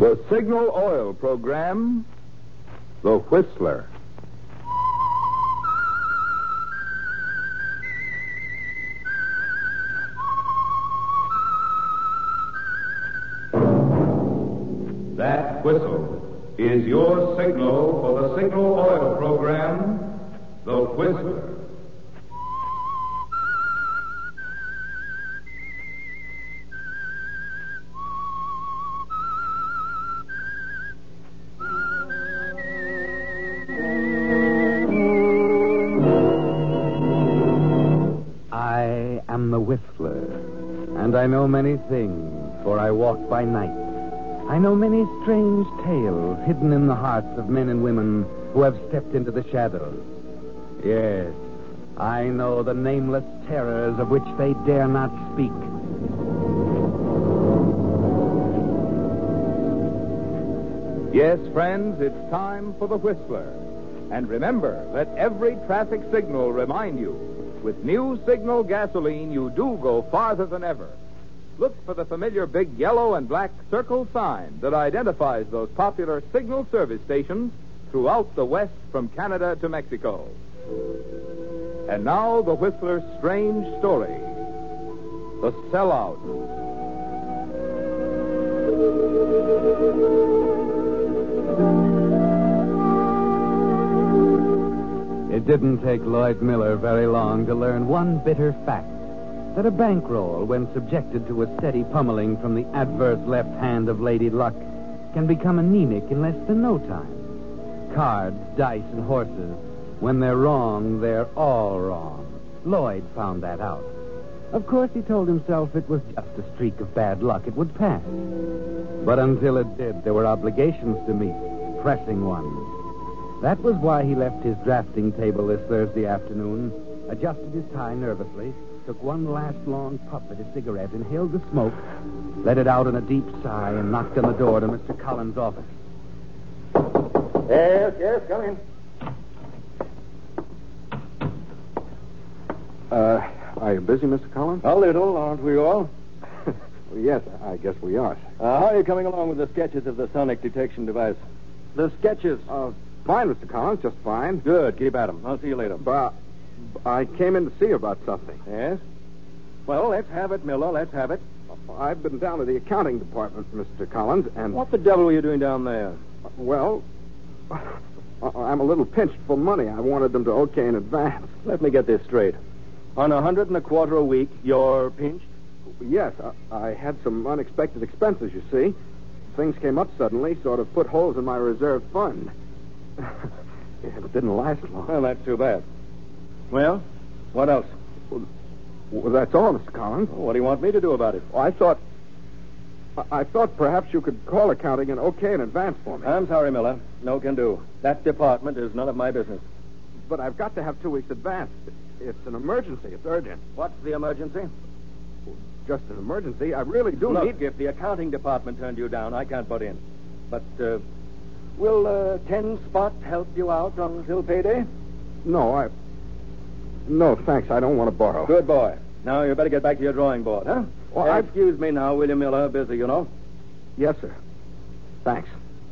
The Signal Oil program, The Whistler. That whistle is your signal for the Signal Oil program, The Whistler. I am the Whistler, and I know many things, for I walk by night. I know many strange tales hidden in the hearts of men and women who have stepped into the shadows. Yes, I know the nameless terrors of which they dare not speak. Yes, friends, it's time for The Whistler. And remember, let every traffic signal remind you, with new Signal gasoline, you do go farther than ever. Look for the familiar big yellow and black circle sign that identifies those popular Signal service stations throughout the West from Canada to Mexico. And now, the Whistler's strange story, The Sellout. It didn't take Lloyd Miller very long to learn one bitter fact. That a bankroll, when subjected to a steady pummeling from the adverse left hand of Lady Luck, can become anemic in less than no time. Cards, dice, and horses, when they're wrong, they're all wrong. Lloyd found that out. Of course, he told himself it was just a streak of bad luck. It would pass. But until it did, there were obligations to meet, pressing ones. That was why he left his drafting table this Thursday afternoon, adjusted his tie nervously, took one last long puff at his cigarette, inhaled the smoke, let it out in a deep sigh, and knocked on the door to Mr. Collins' office. Yes, come in. Are you busy, Mr. Collins? A little, aren't we all? Well, yes, I guess we are. How are you coming along with the sketches of the sonic detection device? The sketches? Fine, Mr. Collins, just fine. Good, keep at 'em. I'll see you later. But I came in to see you about something. Yes? Well, let's have it, Miller, let's have it. I've been down to the accounting department, Mr. Collins, and... What the devil were you doing down there? Well, I'm a little pinched for money. I wanted them to okay in advance. Let me get this straight. On $125 a week, you're pinched? Yes, I had some unexpected expenses, you see. Things came up suddenly, sort of put holes in my reserve fund. It didn't last long. Well, that's too bad. Well, what else? Well, that's all, Mr. Collins. What do you want me to do about it? Well, I thought perhaps you could call accounting and okay in advance for me. I'm sorry, Miller. No can do. That department is none of my business. But I've got to have 2 weeks advance. It's an emergency. It's urgent. What's the emergency? Just an emergency. I really do Look, need... if the accounting department turned you down, I can't butt in. But, will 10 Spot help you out until payday? No, No, thanks. I don't want to borrow. Good boy. Now you better get back to your drawing board, huh? Well, excuse me now, William Miller. Busy, you know. Yes, sir. Thanks.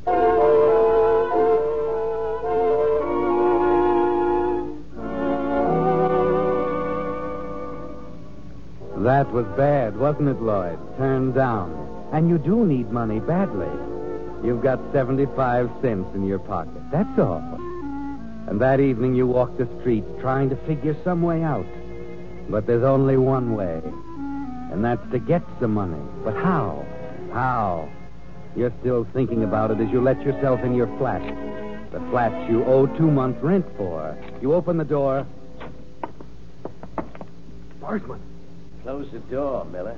That was bad, wasn't it, Lloyd? Turned down. And you do need money badly. You've got 75 cents in your pocket. That's all. And that evening you walked the streets trying to figure some way out. But there's only one way. And that's to get some money. But how? How? You're still thinking about it as you let yourself in your flat. The flat you owe 2 months' rent for. You open the door. Barsman. Close the door, Miller.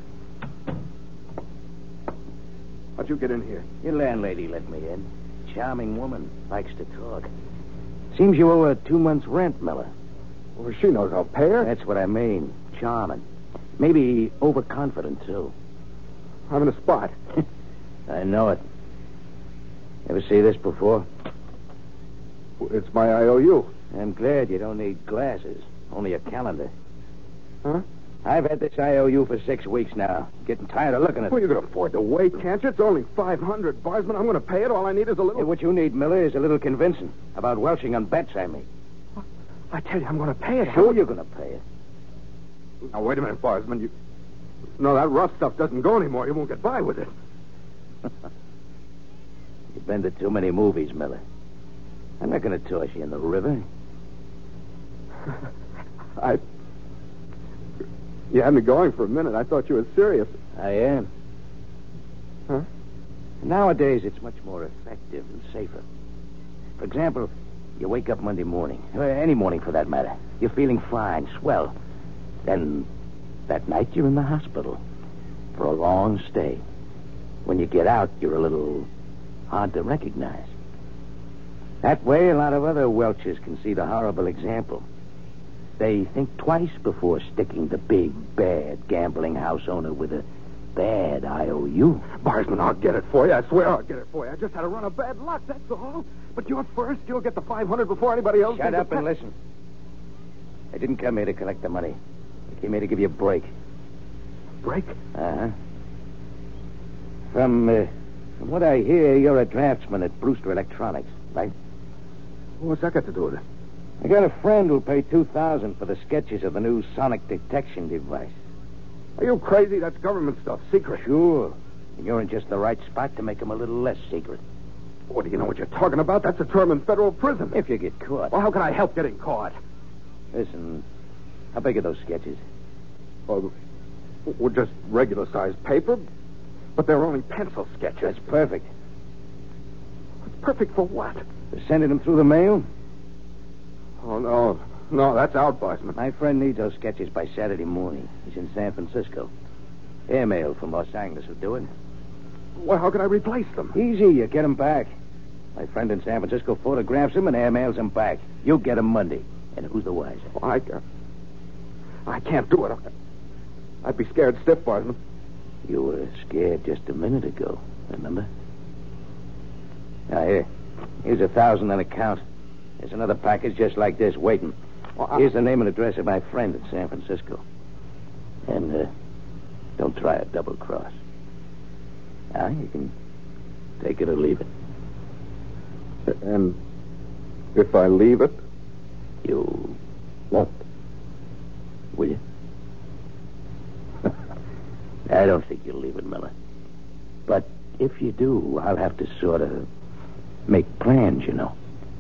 How'd you get in here? Your landlady let me in. Charming woman. Likes to talk. Seems you owe her 2 months' rent, Miller. Well, she knows I'll pay her. That's what I mean. Charming. Maybe overconfident, too. I'm in a spot. I know it. Ever see this before? It's my IOU. I'm glad you don't need glasses. Only a calendar. Huh? I've had this IOU for 6 weeks now. Getting tired of looking at Well, it. you can afford to wait, can't you? It's only $500, Barsman. I'm going to pay it. All I need is a little... Hey, what you need, Miller, is a little convincing. About welching on bets I make. I tell you, I'm going to pay it. Sure you're going to pay it. Now, wait a minute, Barsman. You... No, that rough stuff doesn't go anymore. You won't get by with it. You've been to too many movies, Miller. I'm not going to toss you in the river. You had me going for a minute. I thought you were serious. I am. Huh? Nowadays, it's much more effective and safer. For example, you wake up Monday morning, or any morning for that matter. You're feeling fine, swell. Then, that night, you're in the hospital for a long stay. When you get out, you're a little hard to recognize. That way, a lot of other Welchers can see the horrible example. They think twice before sticking the big, bad gambling house owner with a bad IOU. Barsman, I'll get it for you. I swear I'll get it for you. I just had a run of bad luck, that's all. But you're first. You'll get the $500 before anybody else. Shut up and listen. I didn't come here to collect the money. I came here to give you a break. Break? Uh-huh. From what I hear, you're a draftsman at Brewster Electronics, right? What's that got to do with it? I got a friend who'll pay $2,000 for the sketches of the new sonic detection device. Are you crazy? That's government stuff. Secret. Sure. And you're in just the right spot to make them a little less secret. What, do you know what you're talking about? That's a term in federal prison. If you get caught. Well, how can I help getting caught? Listen, how big are those sketches? Well, just regular-sized paper, but they're only pencil sketches. That's perfect. It's perfect for what? For sending them through the mail? Oh, no. No, that's out, Barsman. My friend needs those sketches by Saturday morning. He's in San Francisco. Airmail from Los Angeles will do it. Well, how can I replace them? Easy, you get them back. My friend in San Francisco photographs them and airmails them back. You'll get them Monday. And who's the wiser? Well, I can't do it. I'd be scared stiff, Barsman. You were scared just a minute ago, remember? Now, here's $1,000 on account. There's another package just like this waiting. Well, Here's the name and address of my friend in San Francisco. And don't try a double cross. Now, you can take it or leave it. And if I leave it? You won't. Will you? I don't think you'll leave it, Miller. But if you do, I'll have to sort of make plans, you know.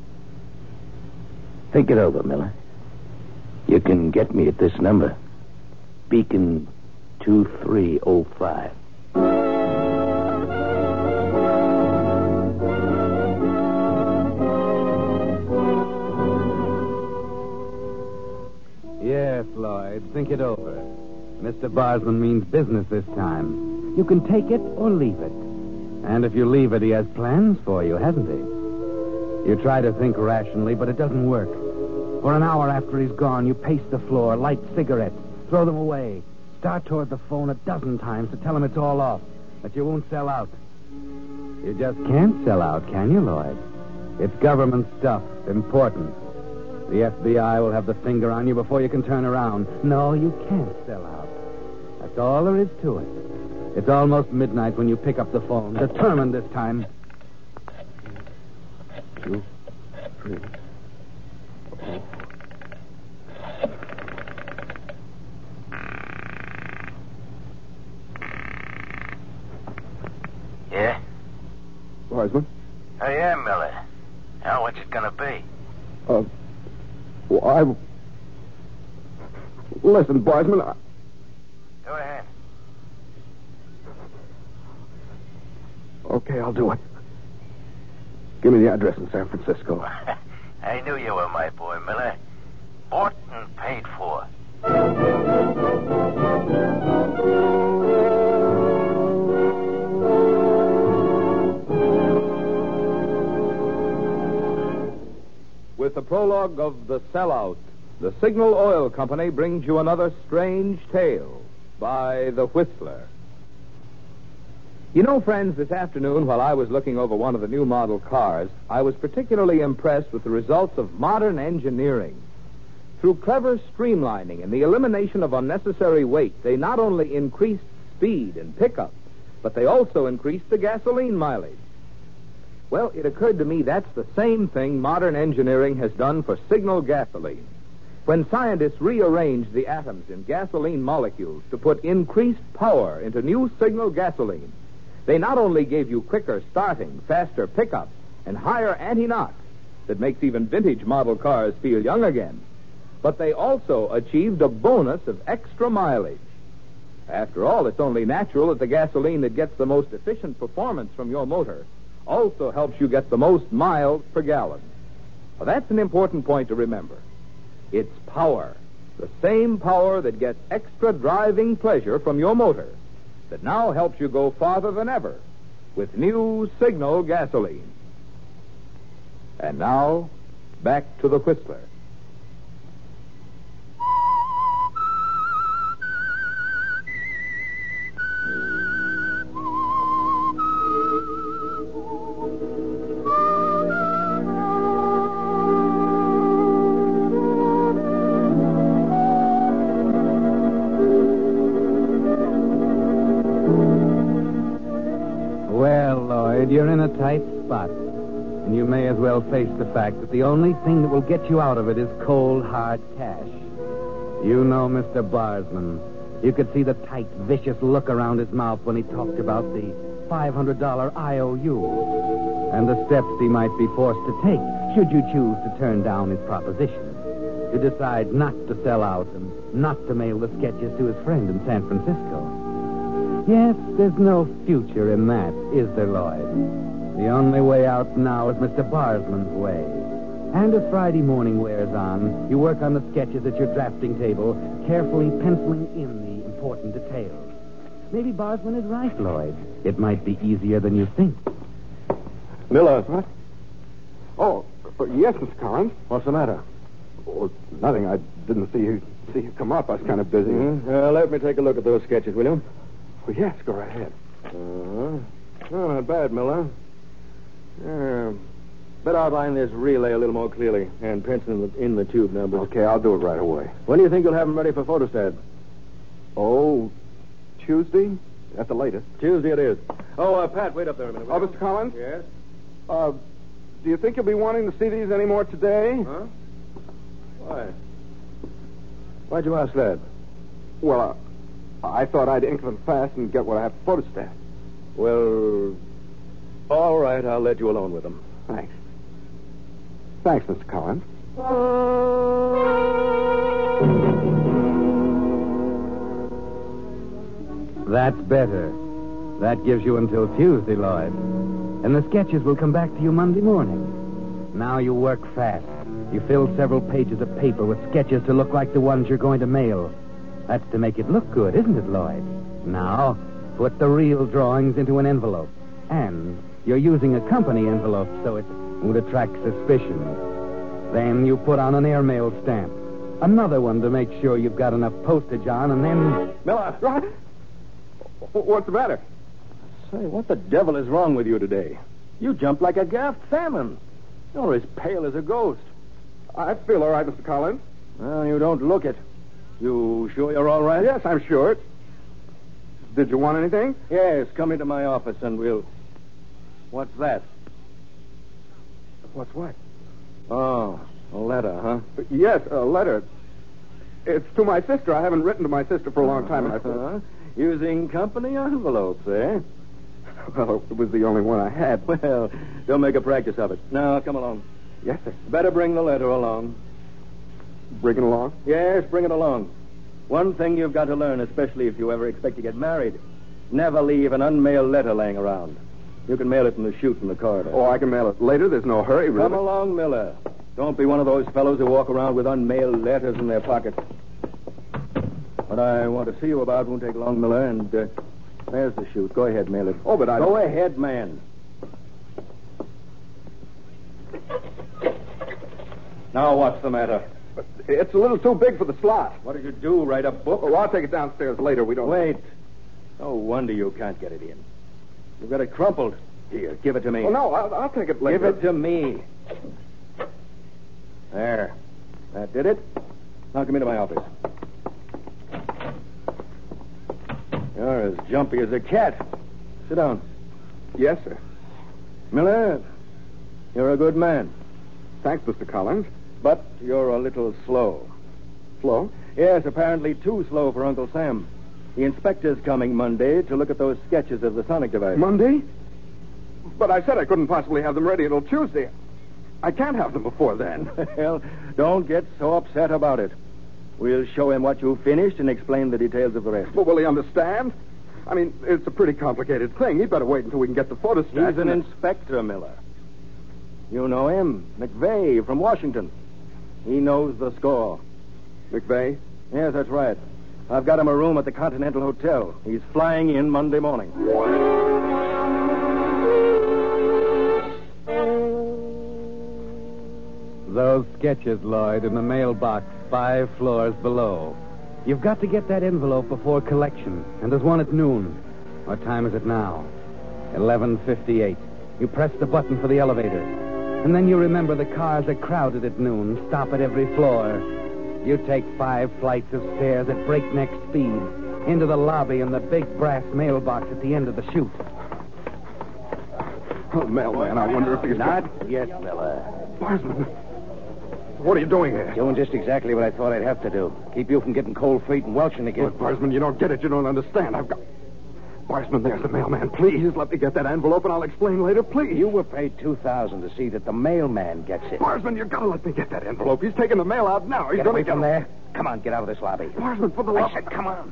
Think it over, Miller. You can get me at this number. Beacon 2305. Yes, Lloyd, think it over. Mr. Barsman means business this time. You can take it or leave it. And if you leave it, he has plans for you, hasn't he? You try to think rationally, but it doesn't work. For an hour after he's gone, you pace the floor, light cigarettes, throw them away, start toward the phone 12 times to tell him it's all off, that you won't sell out. You just can't sell out, can you, Lloyd? It's government stuff, important. The FBI will have the finger on you before you can turn around. No, you can't sell out. That's all there is to it. It's almost midnight when you pick up the phone, determined this time. 2, 3. Yeah? Barsman? I am, Miller. Now, what's it gonna be? Well, Listen, Barsman, Go ahead. Okay, I'll do it. Give me the address in San Francisco. I knew you were my boy, Miller. Bought and paid for. With the prologue of The Sellout, the Signal Oil Company brings you another strange tale by The Whistler. You know, friends, this afternoon while I was looking over one of the new model cars, I was particularly impressed with the results of modern engineering. Through clever streamlining and the elimination of unnecessary weight, they not only increased speed and pickup, but they also increased the gasoline mileage. Well, it occurred to me that's the same thing modern engineering has done for Signal gasoline. When scientists rearranged the atoms in gasoline molecules to put increased power into new Signal gasoline, they not only gave you quicker starting, faster pickup, and higher anti-knock that makes even vintage model cars feel young again, but they also achieved a bonus of extra mileage. After all, it's only natural that the gasoline that gets the most efficient performance from your motor also helps you get the most miles per gallon. Well, that's an important point to remember. It's power, the same power that gets extra driving pleasure from your motor, that now helps you go farther than ever with new Signal gasoline. And now, back to the Whistler. You're in a tight spot, and you may as well face the fact that the only thing that will get you out of it is cold, hard cash. You know Mr. Barsman. You could see the tight, vicious look around his mouth when he talked about the $500 IOU and the steps he might be forced to take should you choose to turn down his proposition, to decide not to sell out and not to mail the sketches to his friend in San Francisco. Yes, there's no future in that, is there, Lloyd? The only way out now is Mr. Barsman's way. And as Friday morning wears on, you work on the sketches at your drafting table, carefully penciling in the important details. Maybe Barsman is right, Lloyd. It might be easier than you think. Miller. What? Oh, yes, Mr. Collins. What's the matter? Oh, nothing. I didn't see you come up. I was kind of busy. Mm-hmm. Let me take a look at those sketches, will you? Well, yes, go right ahead. Oh, not bad, Miller. Better outline this relay a little more clearly and pencil in the tube numbers. Okay, I'll do it right away. When do you think you'll have them ready for photostat? Oh, Tuesday at the latest. Tuesday it is. Oh, Pat, wait up there a minute. Oh, Mr. Collins? Yes? Do you think you'll be wanting to see these any more today? Huh? Why? Why'd you ask that? Well, I thought I'd ink them fast and get what I have to photostat. Well, all right, I'll let you alone with them. Thanks. Thanks, Mr. Collins. That's better. That gives you until Tuesday, Lloyd. And the sketches will come back to you Monday morning. Now you work fast. You fill several pages of paper with sketches to look like the ones you're going to mail. That's to make it look good, isn't it, Lloyd? Now, put the real drawings into an envelope. And you're using a company envelope, so it won't attract suspicion. Then you put on an airmail stamp. Another one to make sure you've got enough postage on, and then... Miller! What's the matter? Say, what the devil is wrong with you today? You jump like a gaffed salmon. You're as pale as a ghost. I feel all right, Mr. Collins. Well, you don't look it. You sure you're all right? Yes, I'm sure. Did you want anything? Yes, come into my office and we'll... What's that? What's what? Oh, a letter, huh? Yes, a letter. It's to my sister. I haven't written to my sister for a long time, and I thought... Using company envelopes, eh? Well, it was the only one I had. Well, don't make a practice of it. Now, come along. Yes, sir. Better bring the letter along. Bring it along? Yes, bring it along. One thing you've got to learn, especially if you ever expect to get married. Never leave an unmailed letter laying around. You can mail it from the chute in the corridor. Oh, I can mail it later. There's no hurry, really. Come along, Miller. Don't be one of those fellows who walk around with unmailed letters in their pockets. What I want to see you about won't take long, Miller, and there's the chute. Go ahead, mail it. Oh, but I... Go ahead, man. Now, what's the matter? It's a little too big for the slot. What did you do, write a book? Oh, I'll take it downstairs later. We don't... Wait. No wonder you can't get it in. You've got it crumpled. Here, give it to me. Oh, no, I'll take it later. Give it to me. There. That did it. Now come into my office. You're as jumpy as a cat. Sit down. Yes, sir. Miller, you're a good man. Thanks, Mr. Collins. But you're a little slow. Flo? Yes, apparently too slow for Uncle Sam. The inspector's coming Monday to look at those sketches of the sonic device. Monday? But I said I couldn't possibly have them ready until Tuesday. I can't have them before then. Well, don't get so upset about it. We'll show him what you finished and explain the details of the rest. Well, will he understand? I mean, it's a pretty complicated thing. He'd better wait until we can get the photostat. He's an inspector, Miller. You know him, McVeigh from Washington. He knows the score. McVeigh? Yes, that's right. I've got him a room at the Continental Hotel. He's flying in Monday morning. Those sketches, Lloyd, in the mailbox 5 floors below. You've got to get that envelope before collection, and there's one at noon. What time is it now? 11:58. You press the button for the elevator, and then you remember the cars are crowded at noon, stop at every floor. You take 5 flights of stairs at breakneck speed into the lobby and the big brass mailbox at the end of the chute. Oh, mailman, I wonder if he's... Not yet, Miller. Barsman, what are you doing here? Doing just exactly what I thought I'd have to do. Keep you from getting cold feet and welching again. Look, Barsman, you don't get it. You don't understand. I've got... Barsman, there's the mailman. Please, let me get that envelope and I'll explain later, please. You were paid $2,000 to see that the mailman gets it. Barsman, you've got to let me get that envelope. He's taking the mail out now. He's Get going away to from there. Come on, get out of this lobby. Barsman, for the love... I said, come on.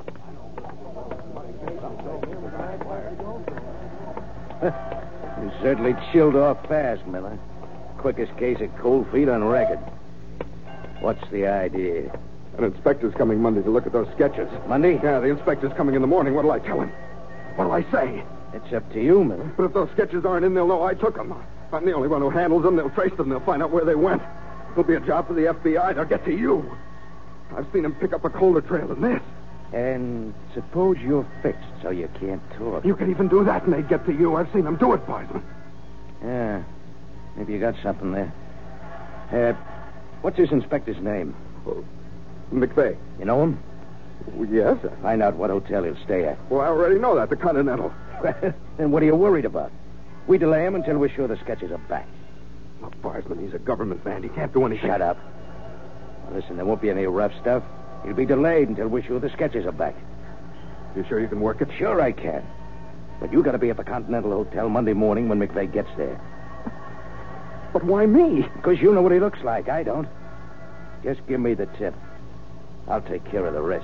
You certainly chilled off fast, Miller. Quickest case of cold feet on record. What's the idea? An inspector's coming Monday to look at those sketches. Monday? Yeah, the inspector's coming in the morning. What'll I tell him? What'll I say? It's up to you, Miller. But if those sketches aren't in, they'll know I took them. I'm the only one who handles them. They'll trace them. They'll find out where they went. It'll be a job for the FBI. They'll get to you. I've seen them pick up a colder trail than this. And suppose you're fixed so you can't talk. You could even do that and they'd get to you. I've seen them do it, Barsman. Yeah. Maybe you got something there. What's this inspector's name? McVeigh. You know him? Yes. Find out what hotel he'll stay at. Well, I already know that. The Continental. Then what are you worried about? We delay him until we're sure the sketches are back. Look, Barsman, he's a government man. He can't do anything. Shut up. Now, listen, there won't be any rough stuff. He'll be delayed until we're sure the sketches are back. You sure you can work it? Sure I can. But you got to be at the Continental Hotel Monday morning when McVeigh gets there. But why me? Because you know what he looks like. I don't. Just give me the tip. I'll take care of the rest.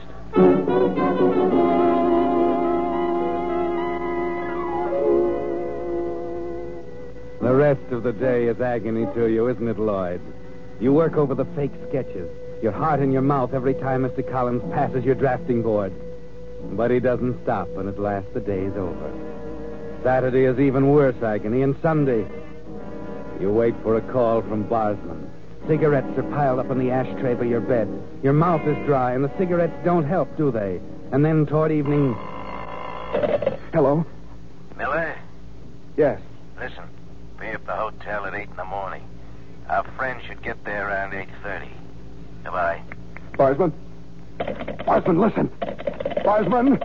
The rest of the day is agony to you, isn't it, Lloyd? You work over the fake sketches, your heart in your mouth every time Mr. Collins passes your drafting board. But he doesn't stop, and at last the day's over. Saturday is even worse agony, and Sunday... You wait for a call from Barsman. Cigarettes are piled up on the ashtray by your bed. Your mouth is dry, and the cigarettes don't help, do they? And then toward evening... Hello? Miller, Yes. listen. Be at the hotel at 8 in the morning. Our friend should get there around 8:30. Goodbye. Barsman? Barsman, listen. Barsman!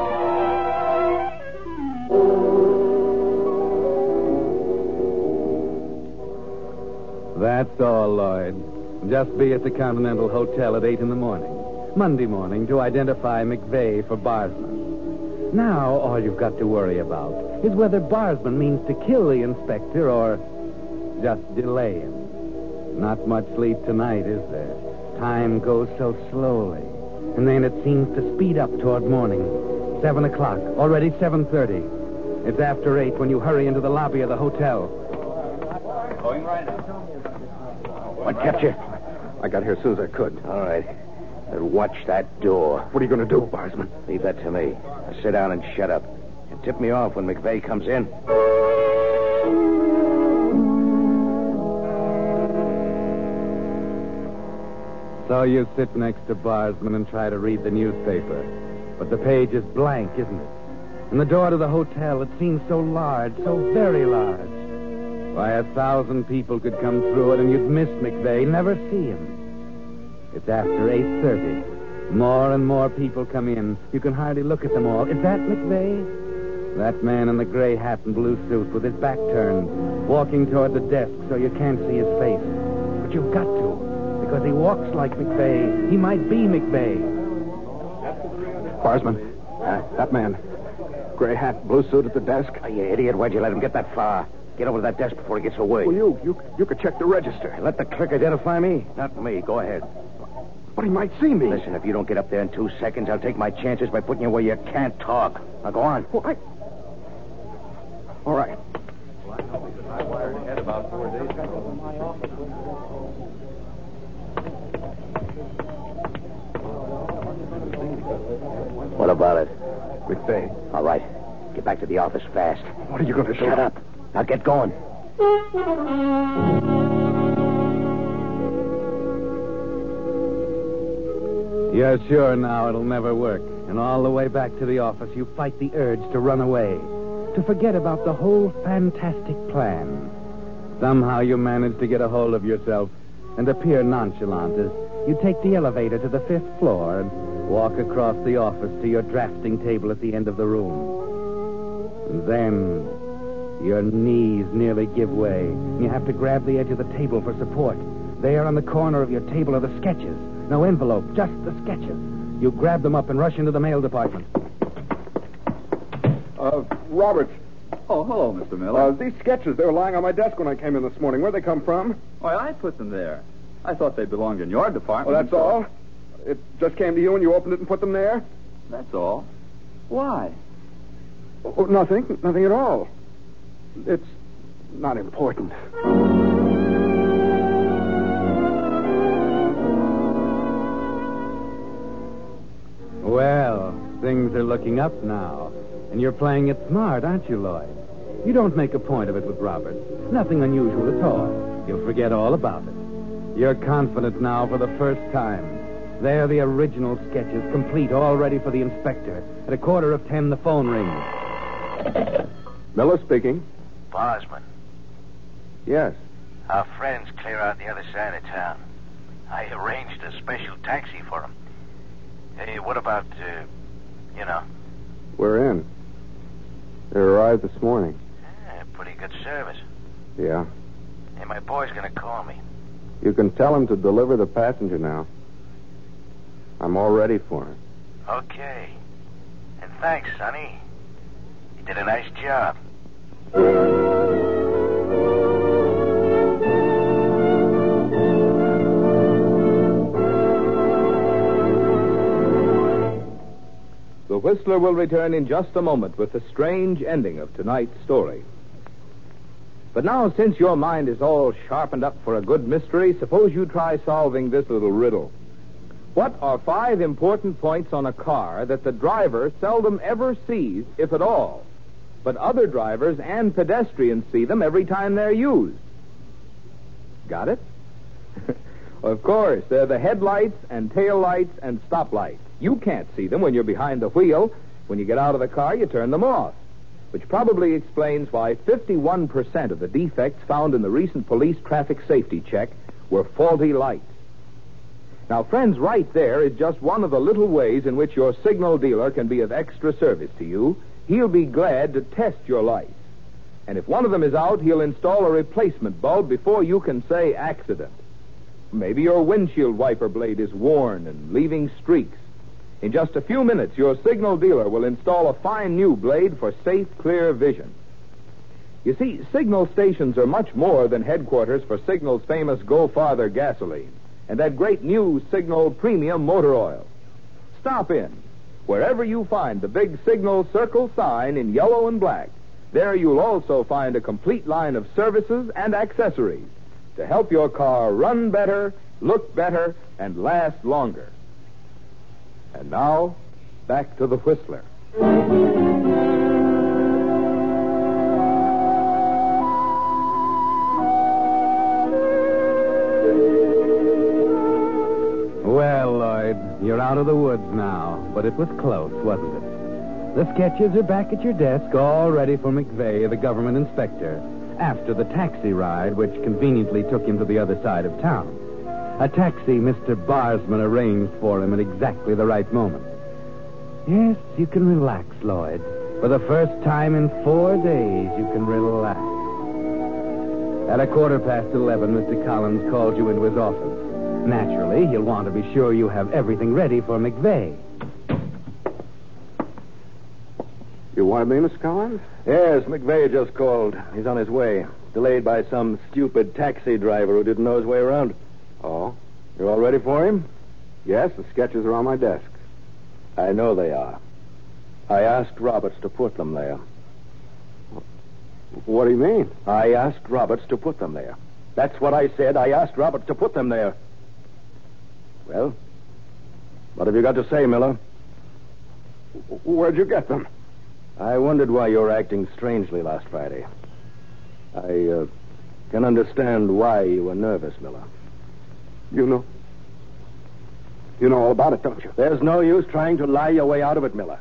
That's all, Lloyd. Just be at the Continental Hotel at 8 in the morning. Monday morning to identify McVeigh for Barsman. Now, all you've got to worry about is whether Barsman means to kill the inspector or just delay him. Not much sleep tonight, is there? Time goes so slowly. And then it seems to speed up toward morning. 7 o'clock, already 7:30. It's after 8 when you hurry into the lobby of the hotel. Going right now. What kept you? I got here as soon as I could. All right. But watch that door. What are you going to do, Barsman? Leave that to me. Now sit down and shut up. And tip me off when McVeigh comes in. So you sit next to Barsman and try to read the newspaper. But the page is blank, isn't it? And the door to the hotel, it seems so large, so very large. Why, 1,000 people could come through it and you'd miss McVeigh, never see him. It's after 8:30. More and more people come in. You can hardly look at them all. Is that McVeigh? That man in the gray hat and blue suit with his back turned, walking toward the desk so you can't see his face. But you've got to, because he walks like McVeigh. He might be McVeigh. Barsman, that man. Gray hat, blue suit at the desk. Oh, you idiot. Why'd you let him get that far? Get over to that desk before he gets away. Well, you could check the register. Let the clerk identify me? Not me. Go ahead. But he might see me. Listen, if you don't get up there in 2 seconds, I'll take my chances by putting you where you can't talk. Now, go on. Well, All right. I wired ahead about 4 days ago. What about it? McVeigh. All right. Get back to the office fast. What are you going to do? Shut up. Now get going. You're sure now it'll never work. And all the way back to the office, you fight the urge to run away, to forget about the whole fantastic plan. Somehow you manage to get a hold of yourself and appear nonchalant as you take the elevator to the 5th floor and walk across the office to your drafting table at the end of the room. And then your knees nearly give way. You have to grab the edge of the table for support. There on the corner of your table are the sketches. No envelope, just the sketches. You grab them up and rush into the mail department. Roberts. Oh, hello, Mr. Miller. These sketches, they were lying on my desk when I came in this morning. Where'd they come from? Why, I put them there. I thought they belonged in your department. Well, that's all? It just came to you and you opened it and put them there? That's all. Why? Oh, nothing. Nothing at all. It's not important. Well, things are looking up now. And you're playing it smart, aren't you, Lloyd? You don't make a point of it with Robert. Nothing unusual at all. You'll forget all about it. You're confident now for the first time. There, the original sketches, complete, all ready for the inspector. At 9:45, the phone rings. Miller speaking. Bosman, Yes. our friend's clear out the other side of town. I arranged a special taxi for him. Hey, what about, We're in. They arrived this morning. pretty good service. Yeah. Hey, my boy's gonna call me. You can tell him to deliver the passenger now. I'm all ready for him. Okay. And thanks, Sonny. You did a nice job. The Whistler will return in just a moment with the strange ending of tonight's story. But now, since your mind is all sharpened up for a good mystery, suppose you try solving this little riddle. What are 5 important points on a car that the driver seldom ever sees, if at all, but other drivers and pedestrians see them every time they're used? Got it? Of course, they're the headlights and taillights and stoplights. You can't see them when you're behind the wheel. When you get out of the car, you turn them off, which probably explains why 51% of the defects found in the recent police traffic safety check were faulty lights. Now, friends, right there is just one of the little ways in which your signal dealer can be of extra service to you. He'll be glad to test your lights. And if one of them is out, he'll install a replacement bulb before you can say accident. Maybe your windshield wiper blade is worn and leaving streaks. In just a few minutes, your signal dealer will install a fine new blade for safe, clear vision. You see, signal stations are much more than headquarters for Signal's famous Go Farther gasoline and that great new Signal Premium Motor Oil. Stop in. Wherever you find the big Signal Circle sign in yellow and black, there you'll also find a complete line of services and accessories to help your car run better, look better, and last longer. And now, back to the Whistler. Well, Lloyd, you're out of the woods now, but it was close, wasn't it? The sketches are back at your desk, all ready for McVeigh, the government inspector, after the taxi ride which conveniently took him to the other side of town. A taxi Mr. Barsman arranged for him at exactly the right moment. Yes, you can relax, Lloyd. For the first time in 4 days, you can relax. At 11:15, Mr. Collins called you into his office. Naturally, he'll want to be sure you have everything ready for McVeigh. You wanted me, Mr. Collins? Yes, McVeigh just called. He's on his way. Delayed by some stupid taxi driver who didn't know his way around. Oh? You all ready for him? Yes, the sketches are on my desk. I know they are. I asked Roberts to put them there. What do you mean? I asked Roberts to put them there. That's what I said. I asked Roberts to put them there. Well, what have you got to say, Miller? Where'd you get them? I wondered why you were acting strangely last Friday. I can understand why you were nervous, Miller. You know all about it, don't you? There's no use trying to lie your way out of it, Miller.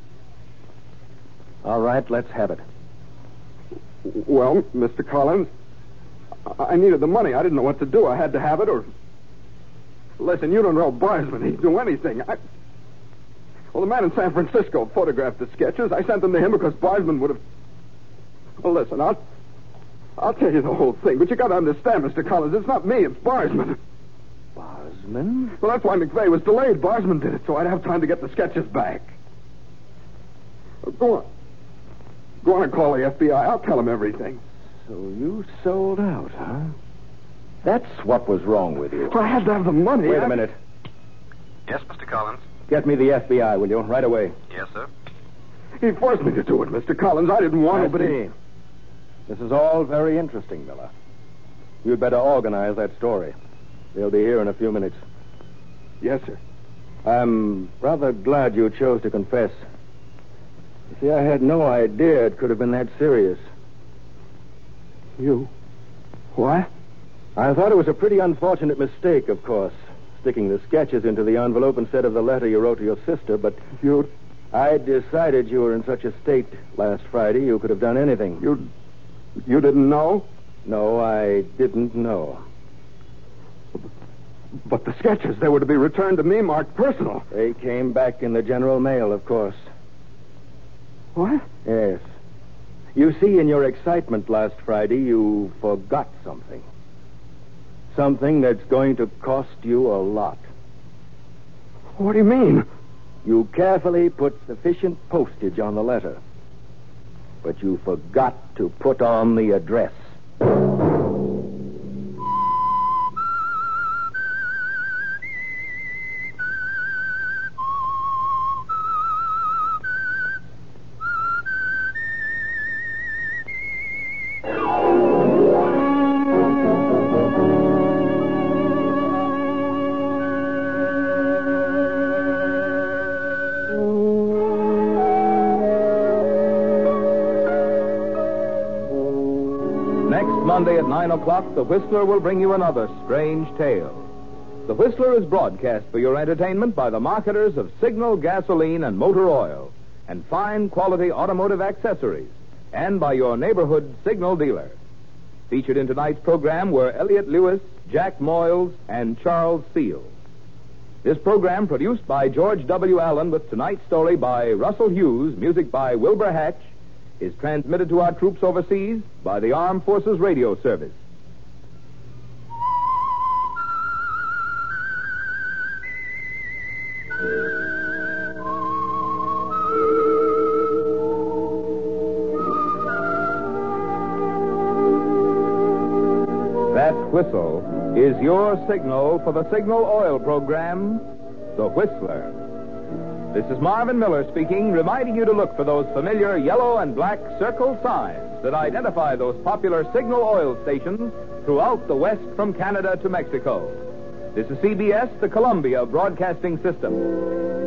All right, let's have it. Well, Mr. Collins, I needed the money. I didn't know what to do. I had to have it or... Listen, you don't know Barsman. He'd do anything. Well, the man in San Francisco photographed the sketches. I sent them to him because Barsman would have... Well, listen, I'll tell you the whole thing, but you got to understand, Mr. Collins, it's not me, it's Barsman. Barsman? Well, that's why McVeigh was delayed. Barsman did it, so I'd have time to get the sketches back. Go on. Go on and call the FBI. I'll tell them everything. So you sold out, huh? That's what was wrong with you. Well, I had to have the money. Wait a minute. Yes, Mr. Collins? Get me the FBI, will you? Right away. Yes, sir. He forced me to do it, Mr. Collins. I didn't want to, but he... This is all very interesting, Miller. You'd better organize that story. They'll be here in a few minutes. Yes, sir. I'm rather glad you chose to confess. You see, I had no idea it could have been that serious. You? What? I thought it was a pretty unfortunate mistake, of course, sticking the sketches into the envelope instead of the letter you wrote to your sister, but... I decided you were in such a state last Friday you could have done anything. You didn't know? No, I didn't know. But the sketches, they were to be returned to me marked personal. They came back in the general mail, of course. What? Yes. You see, in your excitement last Friday, you forgot something. Something that's going to cost you a lot. What do you mean? You carefully put sufficient postage on the letter. But you forgot to put on the address. Monday at 9 o'clock, The Whistler will bring you another strange tale. The Whistler is broadcast for your entertainment by the marketers of Signal gasoline and motor oil and fine quality automotive accessories, and by your neighborhood Signal dealer. Featured in tonight's program were Elliott Lewis, Jack Moyles, and Charles Seal. This program, produced by George W. Allen with tonight's story by Russell Hughes, music by Wilbur Hatch, is transmitted to our troops overseas by the Armed Forces Radio Service. That whistle is your signal for the Signal Oil program, The Whistler. This is Marvin Miller speaking, reminding you to look for those familiar yellow and black circle signs that identify those popular Signal oil stations throughout the West from Canada to Mexico. This is CBS, the Columbia Broadcasting System.